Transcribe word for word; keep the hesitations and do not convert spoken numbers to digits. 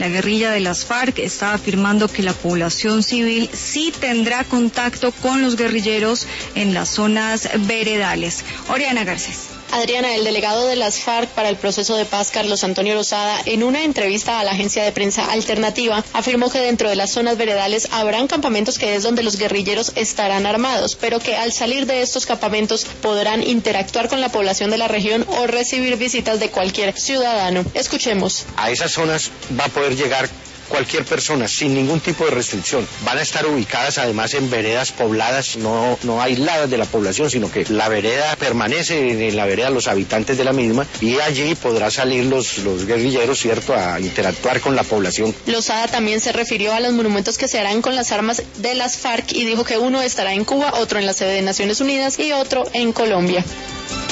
La guerrilla de las FARC está afirmando que la población civil sí tendrá contacto con los guerrilleros en las zonas veredales. Oriana Garcés. Adriana, el delegado de las FARC para el proceso de paz, Carlos Antonio Lozada, en una entrevista a la agencia de prensa Alternativa, afirmó que dentro de las zonas veredales habrán campamentos que es donde los guerrilleros estarán armados, pero que al salir de estos campamentos podrán interactuar con la población de la región o recibir visitas de cualquier ciudadano. Escuchemos. A esas zonas va a poder llegar cualquier persona sin ningún tipo de restricción. Van a estar ubicadas además en veredas pobladas, no, no aisladas de la población, sino que la vereda permanece en la vereda los habitantes de la misma y allí podrá salir los, los guerrilleros, ¿cierto?, a interactuar con la población. Lozada también se refirió a los monumentos que se harán con las armas de las FARC y dijo que uno estará en Cuba, otro en la sede de Naciones Unidas y otro en Colombia.